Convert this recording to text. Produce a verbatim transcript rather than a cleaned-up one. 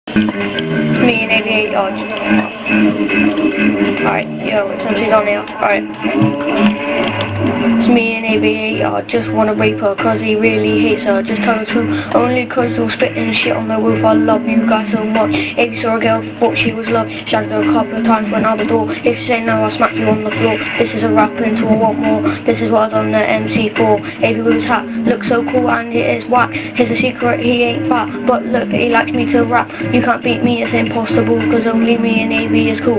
Me and A B eight yards. Alright, yo, since he's on here. Alright. It's me and A B eight I just wanna rape her cause he really hates her. Just tell the truth, only cause he'll spitting shit on the roof. I love you guys so much. If you saw a girl, thought she was love, shagged her a couple of times, went out the door. If you say no, I'll smack you on the floor. This is a rap into a what more. This is what I've done the M C for. A B with his hat, looks so cool and it is whack. Here's a secret, he ain't fat, but look, he likes me to rap. You can't beat me, it's impossible, cause only me and A B is cool.